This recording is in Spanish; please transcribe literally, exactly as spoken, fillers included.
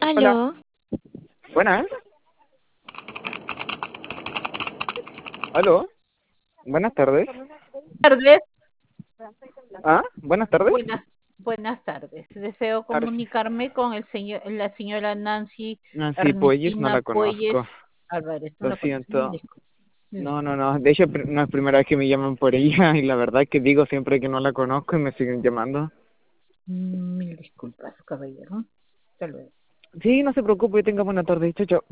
Hola, Aló, buenas. Aló, buenas tardes. Tardes, Ah, buenas tardes. buenas, buenas tardes. Deseo Tardes. comunicarme con el señor, la señora Nancy Nancy Puelles, no Ernestina la conozco. Puelles Álvarez. No Lo la conoce, mil siento. disculpas. mil No, no, disculpas. no. De hecho, pr- no es primera vez que me llaman por ella y la verdad es que digo siempre que no la conozco y me siguen llamando. Mil disculpas, caballero. Hasta luego. Sí, no se preocupe, tenga buena tarde. Chao, chao.